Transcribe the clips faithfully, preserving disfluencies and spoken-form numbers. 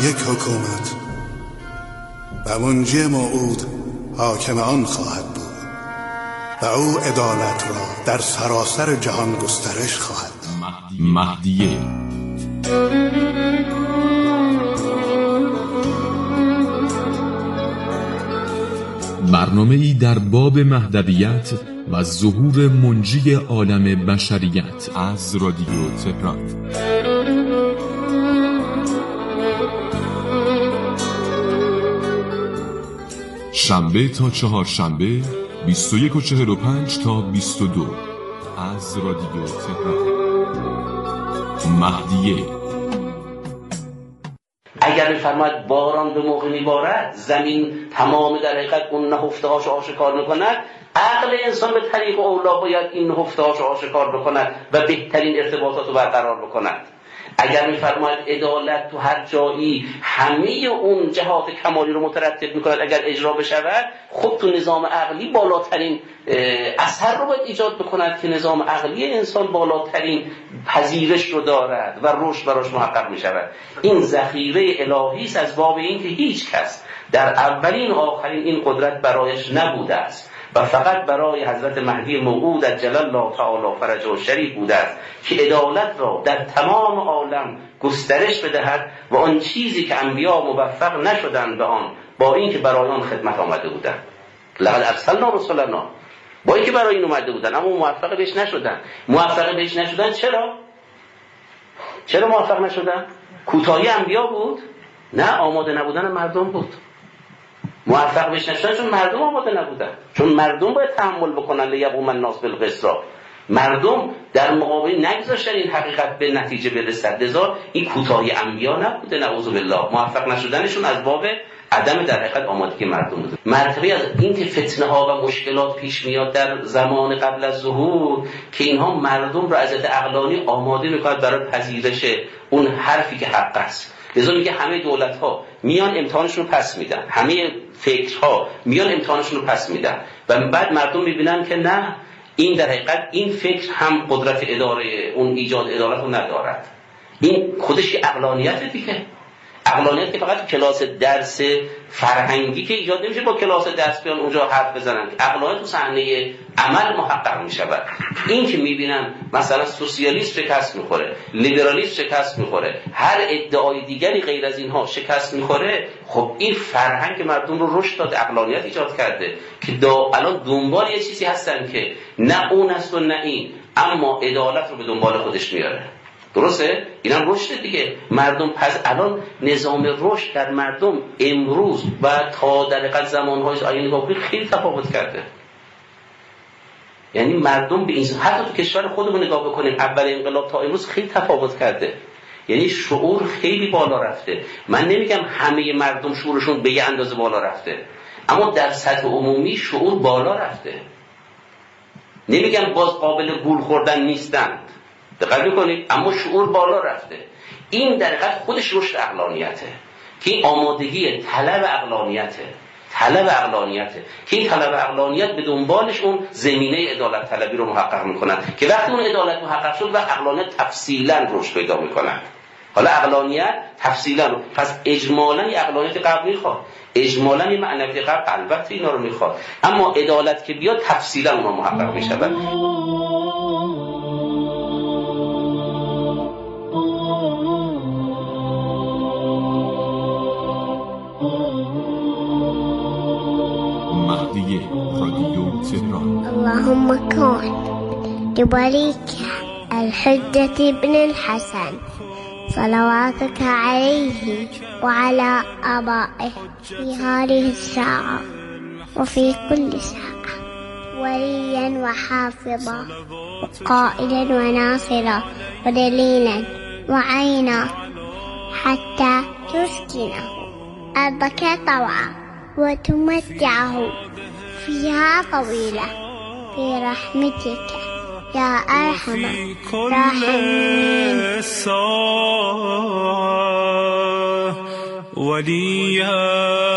یک حکومت و منجی موعود حاکم آن خواهد بود و او عدالت را در سراسر جهان گسترش خواهد داد. مهدیه برنامه‌ای در باب مهدویت و ظهور منجی عالم بشریت از رادیو تهران. شنبه تا چهارشنبه بیست و یک و چهل و پنج تا بیست و دو از رادیو تهران. مهدیه. اگر می‌فرماید باران به موقع میبارد، زمین تمام در حقیقت اون نهفته‌هاش آشکار میکند، عقل انسان به طریق اولا باید این نهفته‌هاش آشکار بکند و بهترین ارتباطات رو برقرار بکند. اگر می‌فرماید عدالت تو هر جایی همه اون جهات کمالی رو مترتب می‌کند، اگر اجرا بشود، خب تو نظام عقلی بالاترین اثر رو باید ایجاد بکند که نظام عقلی انسان بالاترین پذیرش رو دارد و رشد براش محقق می‌شود. این ذخیره الهی است از باب این که هیچ کس در اولین و آخرین این قدرت برایش نبوده است و فقط برای حضرت مهدی موعود عجل الله تعالی فرجه الشریف بوده است که عدالت را در تمام عالم گسترش بدهد و آن چیزی که انبیا موفق نشدند به آن، با اینکه برای آن خدمت آمده بودند، لقد ارسلنا رسلنا، با اینکه برای این اومده بودند اما موفق بهش نشدند. موفق بهش نشدند چرا؟ چرا موفق نشدند؟ کوتاهی انبیا بود؟ نه، آماده نبودن مردم بود. موفق بهش نشدن چون مردم آماده نبودن، چون مردم باید تحمل بکنن لیقوم الناس بالقسط. مردم در مقابل نگذاشتن این حقیقت به نتیجه برسد، لذا این کوتاهی انبیا نبوده، نعوذ بالله. موفق نشدنشون از باب عدم در حقیقت آمادگی مردم بوده. مرتبه از این که فتنه ها و مشکلات پیش میاد در زمان قبل از ظهور که اینها مردم را از جهت عقلانی آماده میکنند برای پذیرش اون حرفی که حق است. لذا میگه همه دولت ها میان امتحانشون رو پس میدن، همه فکرها میان امتحانشون رو پس میدن و بعد مردم میبینن که نه، این در حقیقت این فکر هم قدرت اداره اون ایجاد عدالت رو ندارد. این خودش عقلانیت دیگه. عقلانیت که فقط کلاس درس فرهنگی که ایجاد نمیشه با کلاس درس بیان اونجا حرف بزنن. عقلانیت تو صحنه عمل محقق میشود. این که میبینن مثلا سوسیالیسم شکست میخوره، لیبرالیسم شکست میخوره، هر ادعای دیگری غیر از اینها شکست میخوره، خب این فرهنگ مردم رو رشد داده، عقلانیت ایجاد کرده که دا الان دنبال یه چیزی هستن که نه اون است و نه این، اما عدالت رو به دنبال خودش میاره. درسته؟ اینم رشد دیگه. مردم پس الان نظام رشد در مردم امروز و تا در حقیقت زمانهای آینده باقی خیلی تفاوت کرده. یعنی مردم به این حتی تو کشور خودمون نگاه بکنیم، اول انقلاب تا امروز خیلی تفاوت کرده. یعنی شعور خیلی بالا رفته. من نمیگم همه مردم شعورشون به یه اندازه بالا رفته، اما در سطح عمومی شعور بالا رفته. نمیگم باز قابل گول خوردن نیستند، دقت میکنید، اما شعور بالا رفته. این در حقیقت خودش رشد عقلانیته که این آمادگی طلب عقلانیته، طلب عقلانیته که این طلب عقلانیت به دنبالش اون زمینه عدالت طلبی رو محقق میکنن که وقتی اون عدالت محقق شد و عقلانیت تفصیلا رشد پیدا میکنن. حالا عقلانیت تفصیلا رو پس اجمالا یه عقلانیت قبل میخواد، اجمالا یه معنویت قبل البته اینا رو میخواد، اما عدالت که بیاد تفصیلا اون رو محقق میشود. مهدی رادیو تهران. اللهم كن لوليك الحجة بن الحسن صلواتك عليه وعلى آبائه في هذه الساعة وفي كل ساعة وليا وحافظا وقائدا وناصرا ودليلا وعينا حتى تسكنه أرضك طوعا وتمتعه فيها طويلة في رحمتك يا أرحم الراحمين. وليا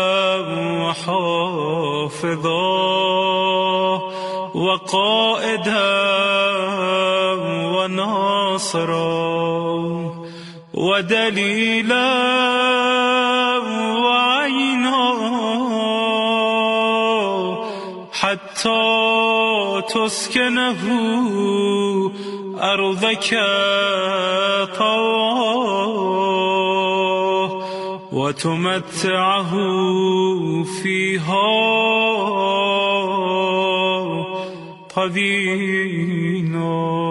وحافظا وقائدا وناصرا ودليلا حتى تسکنه أرضك طواه وتمتعه فيها طویلا.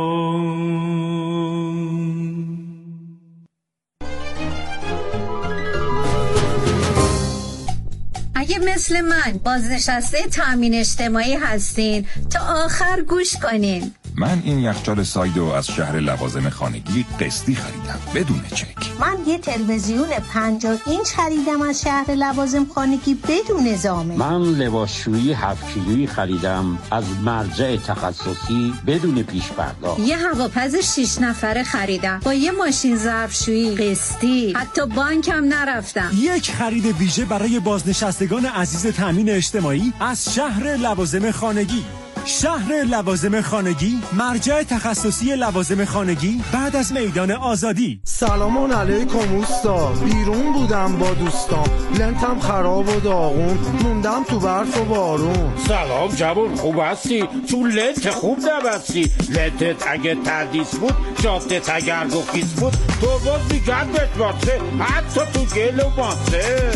اگه مثل من بازنشسته تامین اجتماعی هستین تا آخر گوش کنین. من این یخچال سایدو از شهر لوازم خانگی قسطی خریدم بدون چک. من یه تلویزیون پنجاه اینچ خریدم از شهر لوازم خانگی بدون ضامن. من لباسشویی هفت کیلویی خریدم از مرجع تخصصی بدون پیش پرداخت. یه هواپز شش نفره خریدم با یه ماشین ظرفشویی قسطی، حتی بانکم نرفتم. یک خرید ویژه برای بازنشستگان عزیز تامین اجتماعی از شهر لوازم خانگی. شهر لوازم خانگی، مرجع تخصصی لوازم خانگی بعد از میدان آزادی. سلام علیکم اوستا، بیرون بودم با دوستام، لنتم خراب و داغون، موندم تو برف و بارون. سلام جوون، خوب هستی؟ تو لنت خوب نبستی. لنتت اگه تردیس بود، جافتت اگر گخیز بود، تو باز میگرد بتباسه، حتی تو گل و ماسه.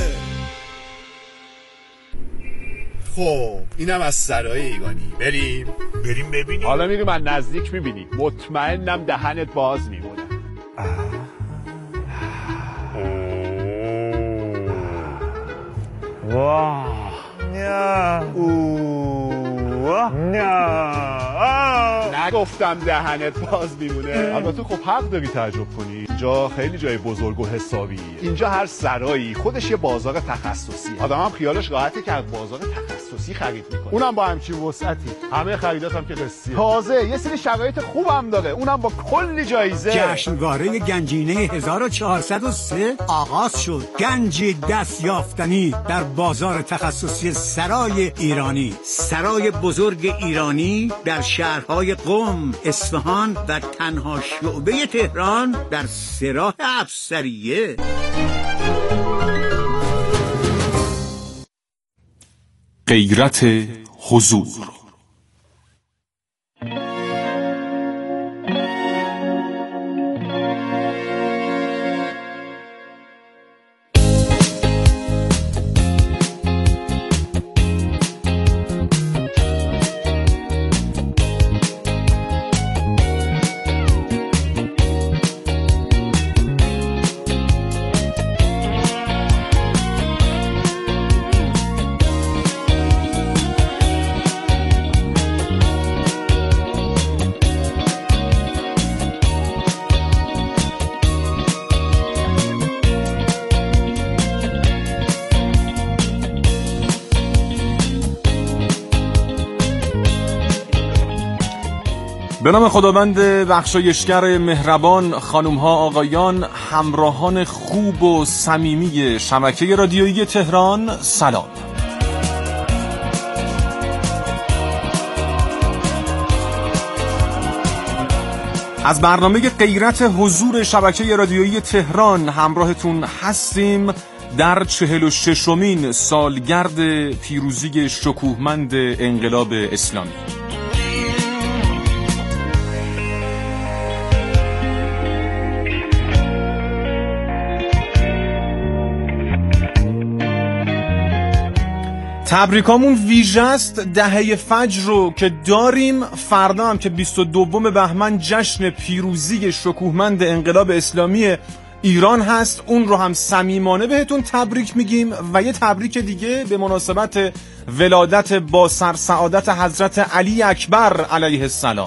خب اینم از سرای ایگانی. بریم بریم ببینیم. حالا میریم از نزدیک میبینیم. مطمئنم دهنت باز میمونه. واه نه اوه نه نگفتم دهنت باز میمونه. البته خب حق داری تعجب کنی، اینجا خیلی جای بزرگ و حسابیه. اینجا هر سرایی خودش یه بازار تخصصی. آدم هم خیالش راحته که از بازار تخصصی خرید میکنه، اونم با همچین وسعتی. همه خریدات هم که قسطیه. تازه یه سری شرایط خوبم داره، اونم با کلی جایزه. جشنواره گنجینه هزار و چهارصد و سه آغاز شد. گنجی دست یافتنی در بازار تخصصی سرای ایرانی. سرای بزرگ ایرانی در شهرهای قم، اصفهان و تنها شعبه تهران در سراح افسریه. غیرت حضور. به نام خداوند بخشایشگر مهربان، خانم ها آقایان، همراهان خوب و صمیمی شبکه رادیویی تهران، سلام. از برنامه غیرت حضور شبکه رادیویی تهران همراهتون هستیم در چهل و ششمین سالگرد پیروزی شکوهمند انقلاب اسلامی. تبریکامون ویژه است. دهه فجر رو که داریم، فردا هم که بیست و دوم بهمن جشن پیروزی شکوهمند انقلاب اسلامی ایران هست، اون رو هم صمیمانه بهتون تبریک میگیم. و یه تبریک دیگه به مناسبت ولادت با سرسعادت حضرت علی اکبر علیه السلام.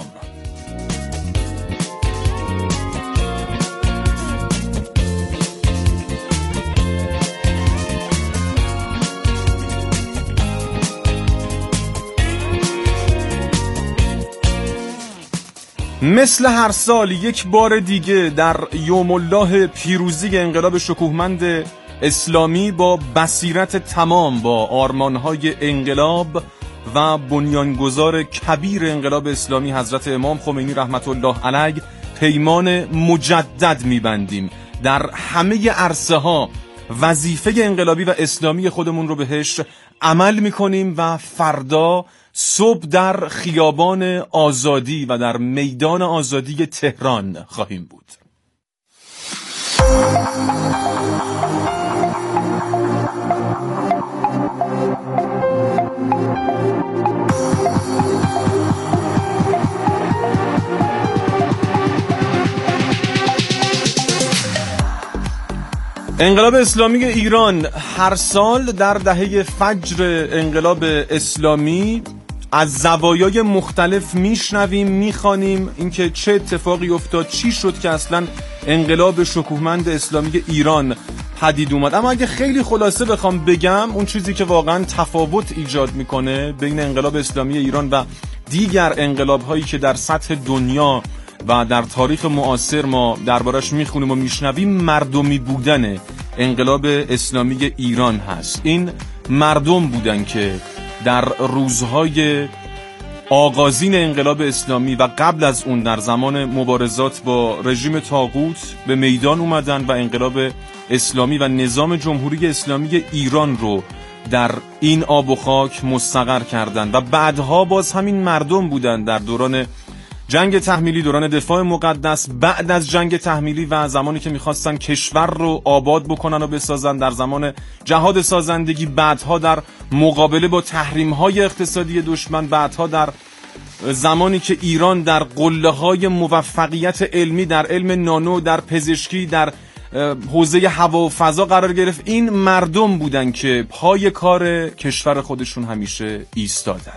مثل هر سال یک بار دیگه در یوم الله پیروزی انقلاب شکوهمند اسلامی با بصیرت تمام، با آرمانهای انقلاب و بنیانگذار کبیر انقلاب اسلامی حضرت امام خمینی رحمت الله علیه پیمان مجدد می‌بندیم. در همه عرصه ها وظیفه انقلابی و اسلامی خودمون رو بهش عمل میکنیم و فردا صبح در خیابان آزادی و در میدان آزادی تهران خواهیم بود. انقلاب اسلامی ایران هر سال در دهه فجر انقلاب اسلامی از زوایای مختلف میشنویم، میخوانیم اینکه چه اتفاقی افتاد، چی شد که اصلا انقلاب شکوهمند اسلامی ایران پدید اومد. اما اگه خیلی خلاصه بخوام بگم، اون چیزی که واقعا تفاوت ایجاد میکنه بین انقلاب اسلامی ایران و دیگر انقلاب هایی که در سطح دنیا و در تاریخ معاصر ما دربارش میخونیم و میشنویم، مردمی بودن انقلاب اسلامی ایران هست. این مردم بودن که در روزهای آغازین انقلاب اسلامی و قبل از اون در زمان مبارزات با رژیم طاغوت به میدان اومدن و انقلاب اسلامی و نظام جمهوری اسلامی ایران رو در این آب و خاک مستقر کردن و بعدها باز همین مردم بودن در دوران جنگ تحمیلی، دوران دفاع مقدس، بعد از جنگ تحمیلی و زمانی که میخواستن کشور رو آباد بکنن و بسازن، در زمان جهاد سازندگی، بعدها در مقابله با تحریم‌های اقتصادی دشمن، بعدها در زمانی که ایران در قله‌های موفقیت علمی در علم نانو، در پزشکی، در حوزه هوا و فضا قرار گرفت. این مردم بودن که پای کار کشور خودشون همیشه ایستادن.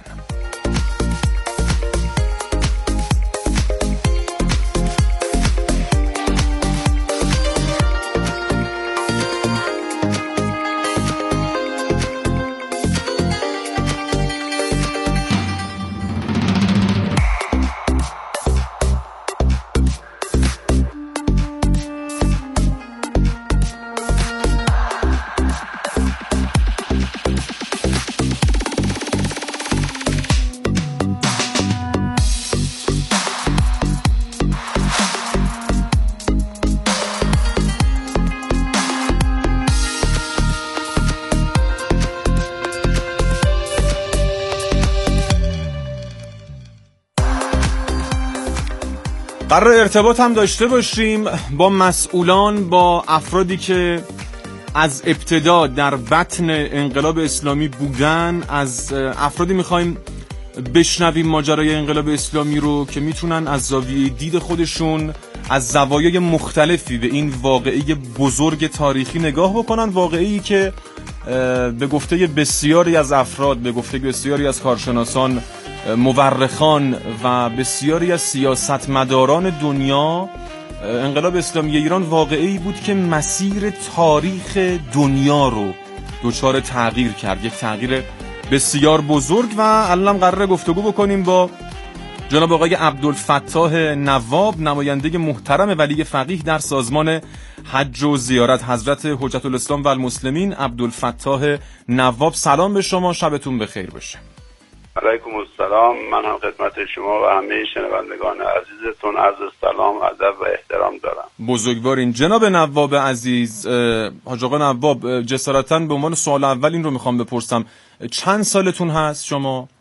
قرار ارتباط هم داشته باشیم با مسئولان، با افرادی که از ابتدا در بطن انقلاب اسلامی بودن. از افرادی میخوایم بشنویم ماجرای انقلاب اسلامی رو که میتونن از زاویه دید خودشون از زوایای مختلفی به این واقعه بزرگ تاریخی نگاه بکنن، واقعه‌ای که به گفته بسیاری از افراد، به گفته بسیاری از کارشناسان، مورخان و بسیاری از سیاستمداران دنیا، انقلاب اسلامی ایران واقعی بود که مسیر تاریخ دنیا رو دچار تغییر کرد، یک تغییر بسیار بزرگ. و الان قراره گفتگو بکنیم با جناب آقای عبدالفتاح نواب، نماینده محترم ولی فقیه در سازمان حج و زیارت حضرت حجت الاسلام و المسلمین. عبدالفتاح نواب، سلام به شما، شبتون بخیر باشه. علیکم السلام. من هم خدمت شما و همه شنوندگان عزیزتون عرض سلام، ادب و احترام دارم. بزرگوارین. جناب نواب عزیز، حاج آقا نواب، جسارتاً به عنوان سوال اول این رو میخوام بپرسم، چند سالتون هست شما؟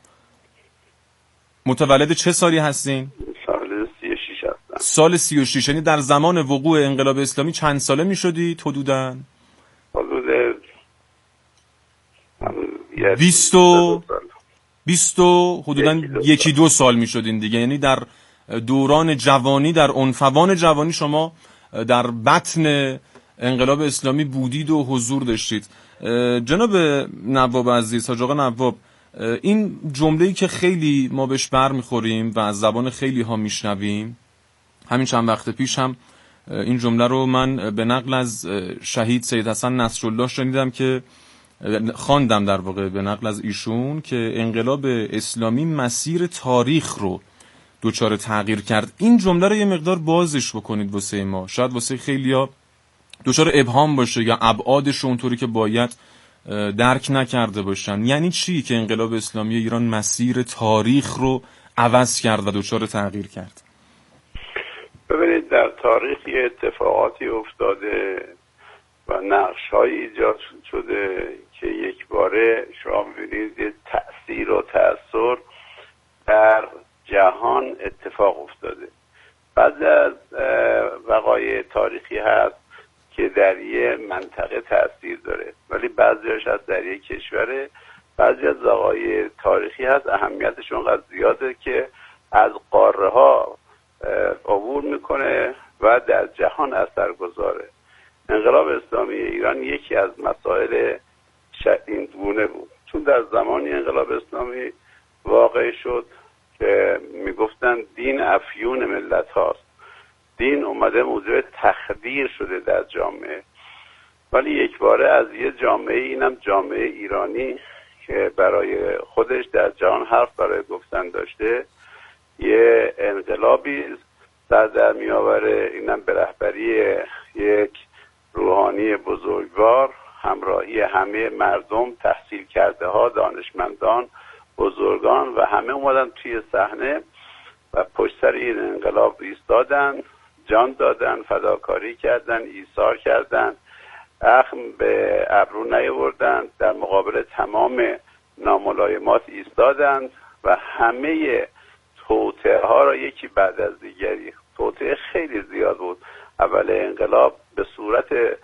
متولد چه سالی هستین؟ سال سی و شش هستم. سال سی و شش، یعنی در زمان وقوع انقلاب اسلامی چند ساله میشدید حدوداً؟ حدود بیست و بیست و حدوداً یکی دو سال میشدین دیگه، یعنی در دوران جوانی، در عنفوان جوانی شما در بطن انقلاب اسلامی بودید و حضور داشتید. جناب نواب عزیز، حاج آقا نواب، این جمله‌ای که خیلی ما بهش بر میخوریم و از زبان خیلی ها میشنویم، همین چند وقت پیش هم این جمله رو من به نقل از شهید سید حسن نصرالله شنیدم که خواندم، در واقع به نقل از ایشون، که انقلاب اسلامی مسیر تاریخ رو دوچار تغییر کرد. این جمله رو یه مقدار بازش بکنید واسه ما، شاید واسه خیلیا دوچار ابهام باشه یا ابعادش اونطوری که باید درک نکرده باشن. یعنی چی که انقلاب اسلامی ایران مسیر تاریخ رو عوض کرد و دوچار تغییر کرد؟ ببینید، در تاریخ یه اتفاقاتی افتاده و نقش های ایجاد شده که یک باره شما ببینید یه تأثیر و تأثیر در جهان اتفاق افتاده. بعضی از وقایع تاریخی هست که در یه منطقه تأثیر داره، ولی بعضیش از در یک کشوره. بعضی از وقایع تاریخی هست اهمیتشون قدر زیاده که از قاره ها عبور میکنه و در جهان اثر گذاره. انقلاب اسلامی ایران یکی از مسائل این گونه بود، چون در زمانی انقلاب اسلامی واقع شد که میگفتن دین افیون ملت هاست، دین اومده موضوع تخدیر شده در جامعه. ولی یک باره از یه جامعه، اینم جامعه ایرانی که برای خودش در جهان حرف برای گفتن داشته، یه انقلابی سر در می آوره، اینم به رهبری یک روحانی بزرگوار، همراهی همه مردم، تحصیل کرده ها، دانشمندان، بزرگان و همه اومدن توی صحنه و پشت سر این انقلاب ایستادن، جان دادن، فداکاری کردن، ایثار کردن، اخم به ابرو نیاوردن، در مقابل تمام ناملایمات ایستادند و همه توطئه ها را یکی بعد از دیگری، توطئه خیلی زیاد بود. اول انقلاب به صورت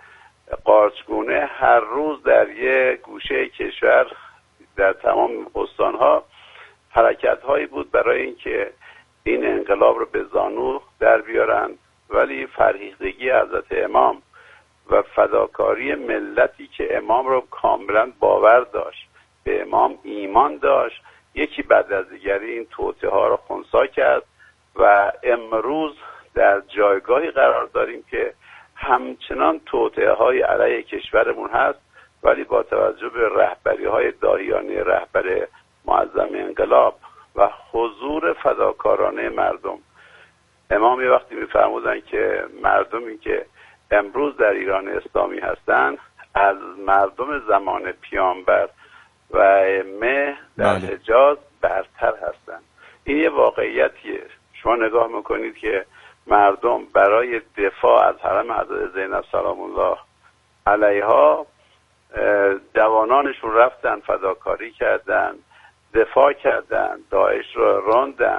قارچگونه هر روز در یک گوشه کشور در تمام استانها حرکت هایی بود برای اینکه این انقلاب رو به زانو در بیارن، ولی فرهیختگی حضرت امام و فداکاری ملتی که امام رو کاملا باور داشت، به امام ایمان داشت، یکی بعد از دیگری این توطئه ها رو خنثی کرد و امروز در جایگاهی قرار داریم که همچنان توطئه های علیه کشورمون هست، ولی با توجه به رهبری های داهیانه رهبر معظم انقلاب و حضور فداکارانه مردم. امام یه وقتی میفرمودن که مردمی که امروز در ایران اسلامی هستن از مردم زمان پیامبر و ائمه در حجاز برتر هستن. این یه واقعیتیه. شما نگاه میکنید که مردم برای دفاع از حرم حضرت زینب سلام الله علیها جوانانشون رفتن فداکاری کردن، دفاع کردن، داعش رو راندن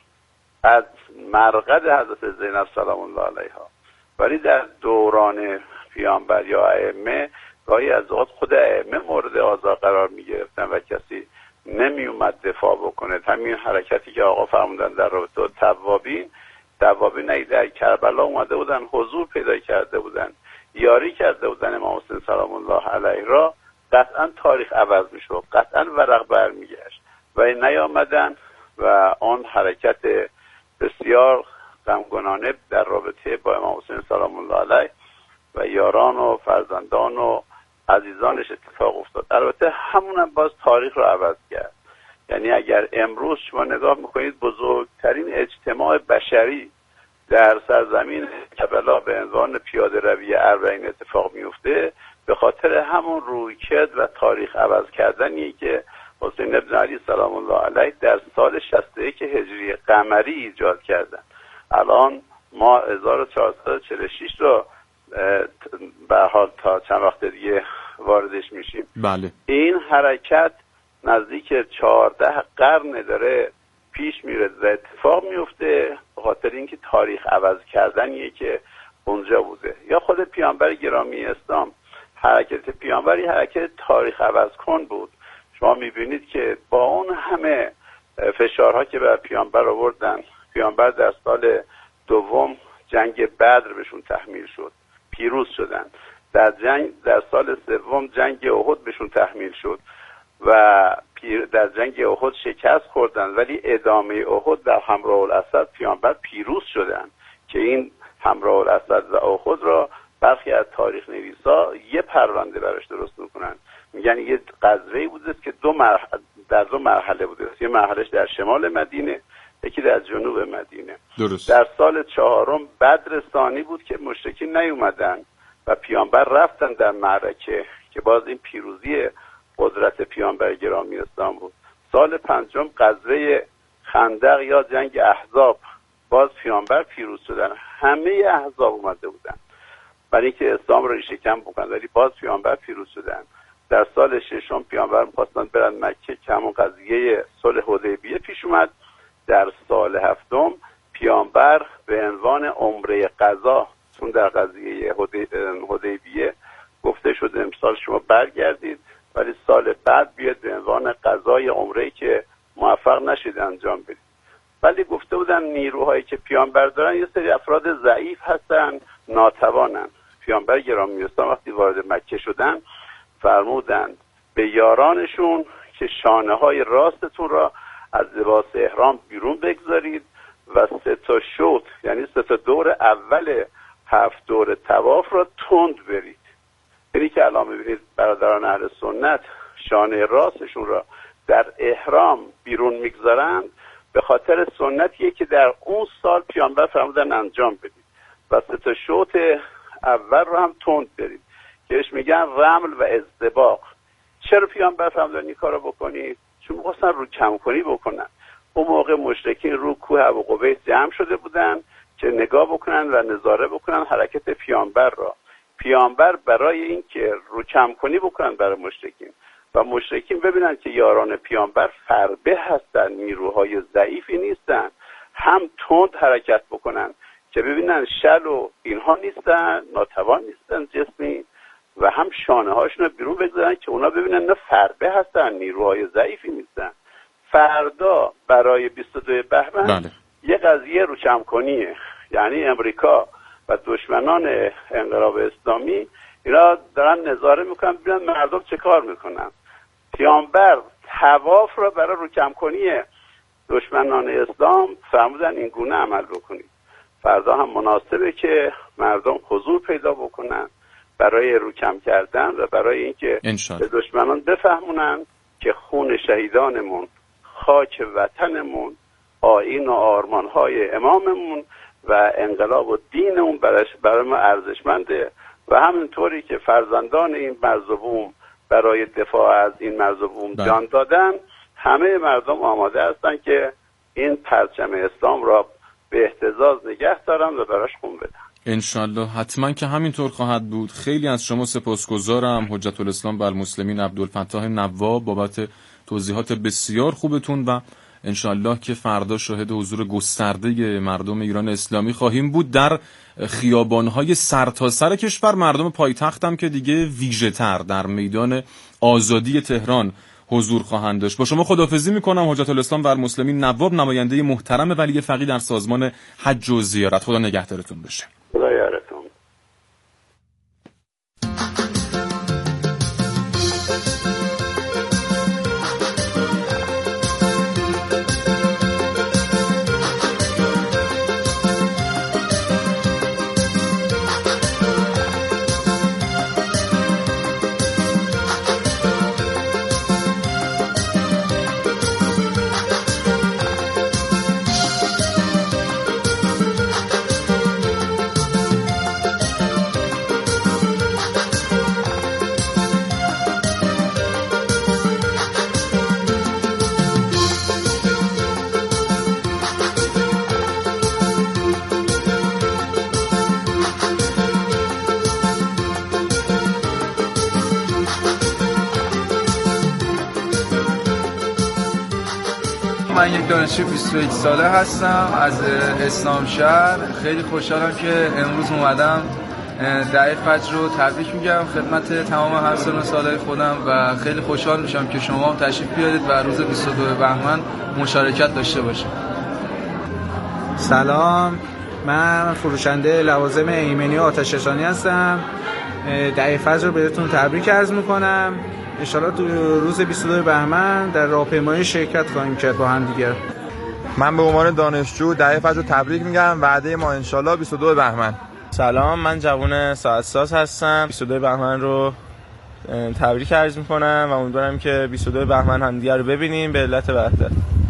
از مرقد حضرت زینب سلام الله علیها. ولی در دوران پیامبر یا ائمه گاهی از اوقات خود ائمه مورد آزار قرار می گرفتن و کسی نمی اومد دفاع بکنه. همین حرکتی که آقا فرمودن در رابطه با توابین، توابین ای در کربلا اومده بودن، حضور پیدا کرده بودن، یاری کرده بودن امام حسین سلام الله علیه را، قطعا تاریخ عوض می شد، قطعا ورق بر می گشت و نیامدن و آن حرکت بسیار غمگنانه در رابطه با امام حسین سلام الله علیه و یاران و فرزندان و عزیزانش اتفاق افتاد. البته همونم باز تاریخ رو عوض کرد. یعنی اگر امروز شما نگاه میکنید بزرگترین اجتماع بشری در سرزمین کربلا به عنوان پیاده روی اربعین اتفاق میفته، به خاطر همون رویکرد و تاریخ عوض کردنیه که حسین ابن علی سلام الله علیه در سال شصت و یک هجری قمری ایجاد کردن. الان ما هزار و چهارصد و چهل و شش رو به حال تا چند وقت دیگه واردش میشیم. بله. این حرکت نزدیک چهارده قرن داره پیش میره و اتفاق میفته به خاطر اینکه تاریخ عوض کردنیه که اونجا بوده. یا خود پیامبر گرامی اسلام، حرکت پیامبری حرکت تاریخ عوض کن بود. شما میبینید که با اون همه فشارها که بر پیامبر آوردن، پیامبر در سال دوم جنگ بدر بهشون تحمیل شد، پیروز شدن. در جنگ در سال سوم جنگ احد بهشون تحمیل شد و در جنگ احد شکست خوردن، ولی ادامه احد در همراه الاسد پیامبر پیروز شدن که این همراه الاسد و احد را برخی از تاریخ نویسا یه پرونده براش درست میکنن. میگن یه غزوه‌ای بوده که دو مرحله در دو مرحله بوده. یه مرحلهش در شمال مدینه، یکی در جنوب مدینه. درست. در سال چهارم بدر ثانی بود که مشرکین نیومدن و پیامبر رفتن در معرکه که باز این پیروزی قدرت پیامبر گرامی اسلام بود. سال پنجم غزوه خندق یا جنگ احزاب، باز پیامبر پیروز شدن، همه احزاب اومده بودن. برای اینکه اسلام رو ریشه کن بکنن، ولی باز پیامبر پیروز شدن. در سال ششم پیامبر می‌خواستن برن مکه که همون قضیه صلح حدیبیه پیش اومد. در سال هفتم پیامبر به عنوان عمره قضا، چون در قضیه حدیبیه گفته شده امسال شما برگردید ولی سال بعد بیاد به عنوان قضای عمره‌ای که موفق نشید انجام بدید. ولی گفته بودن نیروهایی که پیامبر دارن یه سری افراد ضعیف هستن، ناتوانن. پیامبر گرامی اسلام وقتی وارد مکه شدن فرمودند به یارانشون که شانه های راستتون را از لباس احرام بیرون بگذارید و سه تا شوط یعنی سه تا دور اول هفت دور طواف را تند برید. یعنی که الان میبینید برادران اهل سنت شانه راستشون را در احرام بیرون میگذارند به خاطر سنتیه که در اون سال پیامبر فرمودن انجام بدید و سه تا شوط اول رو هم تند برید که اش میگن رمل و ازدباق. چرا پیامبر فرمودن این کارو بکنید؟ چون می‌خواستن رو کم کنی بکنن. اون موقع مشرکین رو کوه ابو قبیس جمع شده بودن که نگاه بکنن و نظاره بکنن حرکت پیامبر را. پیامبر برای اینکه رو کم کنی بکنن برای مشرکین و مشرکین ببینن که یاران پیامبر فربه هستن، نیروهای ضعیفی نیستن، هم تند حرکت بکنن که ببینن شل و اینها نیستن، ناتوان نیستن جسمی، و هم شانه هاشون رو بیرون بگذارن که اونا ببینن نه فربه هستن، نیروهای ضعیفی نیستن. فردا برای بیست و دو بهمن بله. یه قضیه رو کم کنیه، یعنی امریکا و دشمنان انقلاب اسلامی اینا دارن نظاره میکنن ببینن مردم چه کار میکنن. پیامبر طواف را برای رو کم کنی دشمنان اسلام فرمودن این گونه عمل بکنید. فردا هم مناسبه که مردم حضور پیدا بکنن برای رو کم کردن و برای اینکه به دشمنان بفهمونن که خون شهیدانمون، خاک وطنمون، آیین و آرمانهای اماممون و انقلاب و دینمون برای ما ارزشمنده و همینطوری که فرزندان این مرز و بوم برای دفاع از این مرز و بوم جان دادن، همه مردم آماده هستن که این پرچم اسلام را به اهتزاز نگه دارن و براش خون بدن. انشالله حتما که همینطور خواهد بود. خیلی از شما سپاسگزارم حجت الاسلام والمسلمین عبدالفتاح نواب بابت توضیحات بسیار خوبتون و انشالله که فردا شاهد حضور گسترده مردم ایران اسلامی خواهیم بود در خیابان‌های سرتاسر کشور. مردم پایتختم که دیگه ویژه‌تر در میدان آزادی تهران حضور خواهند داشت. با شما خداحافظی میکنم. حجت الاسلام والمسلمین نواب، نماینده محترم ولی فقیه در سازمان حج و زیارت. خدا نگهدارتون باشه. خدا یارتون. من یک دانشجوی بیست و یک ساله هستم از اسلام شهر. خیلی خوشحالم که امروز اومدم دعای فجر رو تبریک میگم خدمت تمام همسان و سالای خودم و خیلی خوشحال میشم که شما هم تشریف بیارید و روز بیست و دو بهمن مشارکت داشته باشید. سلام، من فروشنده لوازم ایمنی و آتش‌نشانی هستم. دعای فجر رو بهتون تبریک عرض میکنم. انشالله تو روز بیست و دو بهمن در راهپیمایی شرکت خواهیم کرد با هم دیگر. من به عنوان دانشجو دعای فجر رو تبریک میگم. وعده ما انشالله بیست و دو بهمن. سلام، من جوون ساعت ساز هستم. بیست و دو بهمن رو تبریک عرض میکنم و امیدوارم که بیست و دو بهمن هم دیگر رو ببینیم به علت وحدت.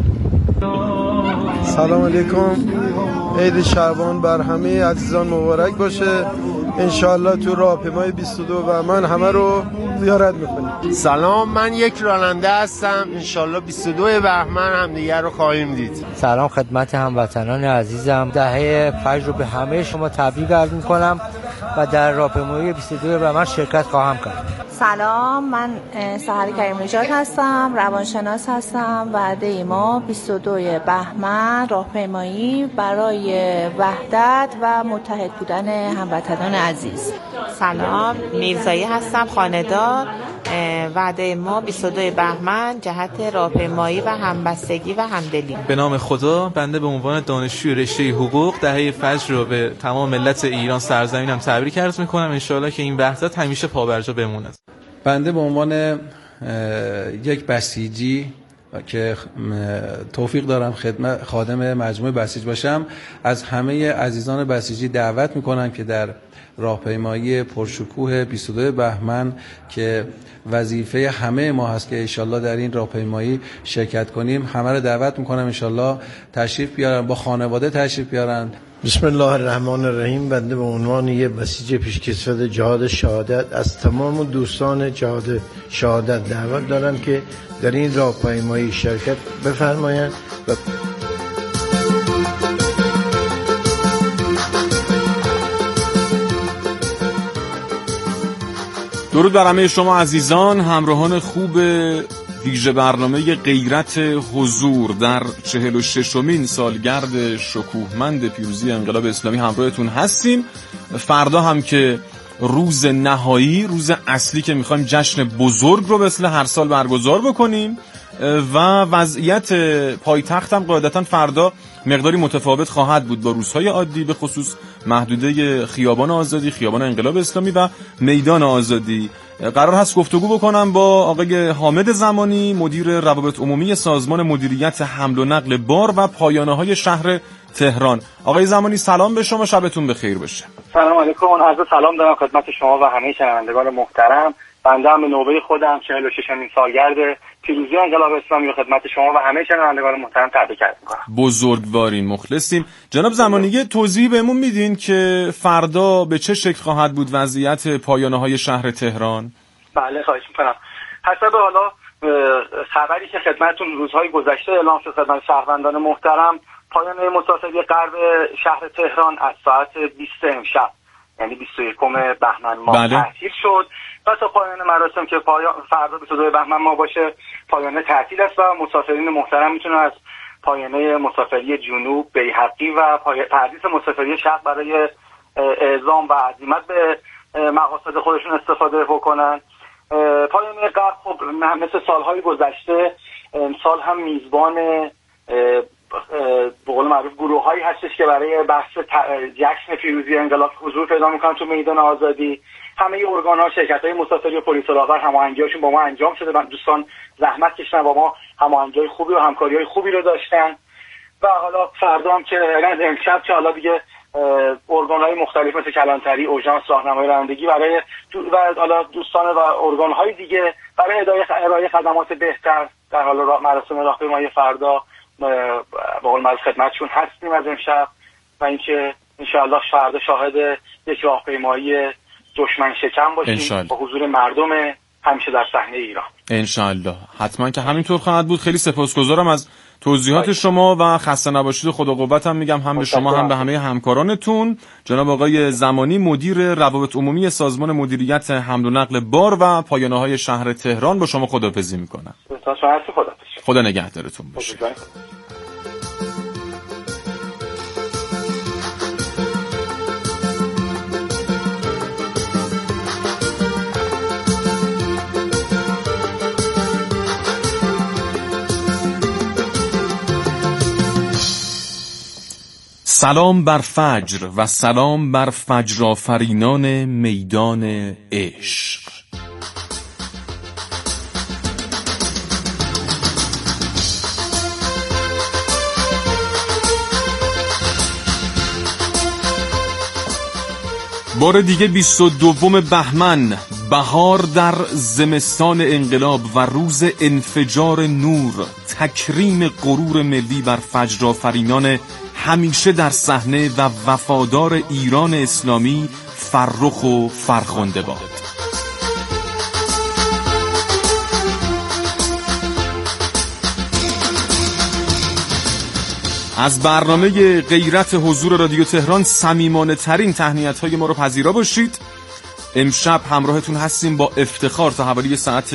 سلام علیکم. عید شعبان بر همه عزیزان مبارک باشه. انشالله تو راهپیمای بیست و دو بهمن همه رو زیارت میکنیم. سلام، من یک راننده هستم. انشالله بیست و دو بهمن هم دیگر رو خواهیم دید. سلام خدمت هموطنان عزیزم. دهه فجر رو به همه شما تبریک عرض میکنم. و در راهپیمایی بیست و دو بهمن شرکت خواهم کرد. سلام، من سحر کریم نژاد هستم، روانشناس هستم. وعده ما بیست و دو بهمن راهپیمایی برای وحدت و متحد بودن هموطنان عزیز. سلام، میرزایی هستم، خانه‌دار. وعده ما بیست و دو بهمن جهت راهپیمایی و همبستگی و همدلی. به نام خدا، بنده به عنوان دانشجوی رشته حقوق دهه فجر رو به تمام ملت ایران سرزمینم تبریک عرض می‌کنم. ان شاءالله که این وحدت همیشه پابرجا بمونه. بنده به عنوان یک بسیجی که توفیق دارم خدمت خادم مجموعه بسیج باشم، از همه عزیزان بسیجی دعوت میکنم که در راهپیمایی پرشکوه بیست و دو بهمن که وظیفه همه ما هست که انشالله در این راهپیمایی شرکت کنیم، همه رو دعوت میکنم انشالله تشریف بیارن، با خانواده تشریف بیارن. بسم الله الرحمن الرحیم. بنده به عنوان یک بسیج پیشکسوت جهاد شهادت از تمام دوستان جهاد شهادت دعوت دارم که در این راهپیمایی شرکت بفرمایند و درود بر همه شما عزیزان، همراهان خوب ویژه برنامه غیرت حضور در چهل و ششمین سالگرد شکوهمند پیروزی انقلاب اسلامی همراهتون هستیم. فردا هم که روز نهایی، روز اصلی که میخوایم جشن بزرگ رو مثل هر سال برگزار بکنیم و وضعیت پایتخت هم قاعدتا فردا مقداری متفاوت خواهد بود با روزهای عادی، به خصوص محدوده خیابان آزادی، خیابان انقلاب اسلامی و میدان آزادی. قرار هست گفتگو بکنم با آقای حامد زمانی، مدیر روابط عمومی سازمان مدیریت حمل و نقل بار و پایانه‌های شهر تهران. آقای زمانی سلام به شما، شبتون بخیر باشه. سلام علیکم، عرض سلام دارم خدمت شما و همه شنوندگان محترم. بنده هم به نوبه خودم چهل و ششمین سالگرد پیروزی انقلاب اسلامی و خدمت شما و همه شنوندگان محترم تبریک عرض می‌کنم. بزرگوارین، مخلصیم. جناب زمانی یه توضیح بهمون میدین که فردا به چه شکل خواهد بود وضعیت پایانه‌های شهر تهران؟ بله خواهش می‌کنم. حسب حالا خبری که خدمتتون روزهای گذشته اعلام شد خدمت شهروندان محترم، پایانه مسافری غرب شهر تهران از ساعت بیست امشب یعنی بیست و یکم بهمن ماه بله. تعطیل شد و تا پایان مراسم که پایان فردا بیست و دو بهمن ماه باشه پایانه تعطیل است و مسافرین محترم میتونن از پایانه مسافری جنوب بیهقی و پردیس مسافری شرق برای اعزام و عزیمت به مقاصد خودشون استفاده بکنن. پایانه غرب خب مثل سالهای گذشته امسال هم میزبان به قول معروف گروه‌هایی هستش که برای بحث جشن پیروزی انقلاب حضور پیدا می‌کنن تو میدان آزادی. همه ارگان‌ها، شرکت‌های مسافری و پلیس راهبر هماهنگی‌هاشون با ما انجام شده. دوستان زحمت کشیدن، با ما هماهنگی‌های خوبی و همکاری‌های خوبی رو داشتن و حالا فردا هم که امشب که حالا دیگه ارگان‌های مختلف مثل کلانتری، اورژانس، راهنمایی رانندگی برای و حالا دوستان و ارگان‌های دیگه برای ارائه خدمات بهتر در حال مراسم راهپیمایی فردا به قول معروف خدمتشون هستیم از امشب و اینکه انشاءالله فردا شاهد یک راهپیمایی دشمن شکن باشیم با حضور مردم همیشه در صحنه ایران. انشاءالله حتما که همینطور خواهد بود. خیلی سپاسگزارم از توضیحات شما و خسته نباشید و خدا قوت هم میگم هم به شما هم به همه همکارانتون. جناب آقای زمانی، مدیر روابط عمومی سازمان مدیریت حمل و نقل بار و پایانه‌های شهر تهران، با شما خداحافظی میکنم. خدا نگهدارتون باشه. سلام بر فجر و سلام بر فجرآفرینان میدان عشق. بار دیگه بیست و دوم بهمن، بهار در زمستان انقلاب و روز انفجار نور، تکریم غرور ملی بر فجرآفرینان همیشه در صحنه و وفادار ایران اسلامی، فرخ و فرخنده باد. از برنامه غیرت حضور رادیو تهران صمیمانه ترین تهنیت‌های ما رو پذیرا باشید. امشب همراهتون هستیم با افتخار تا حوالی ساعت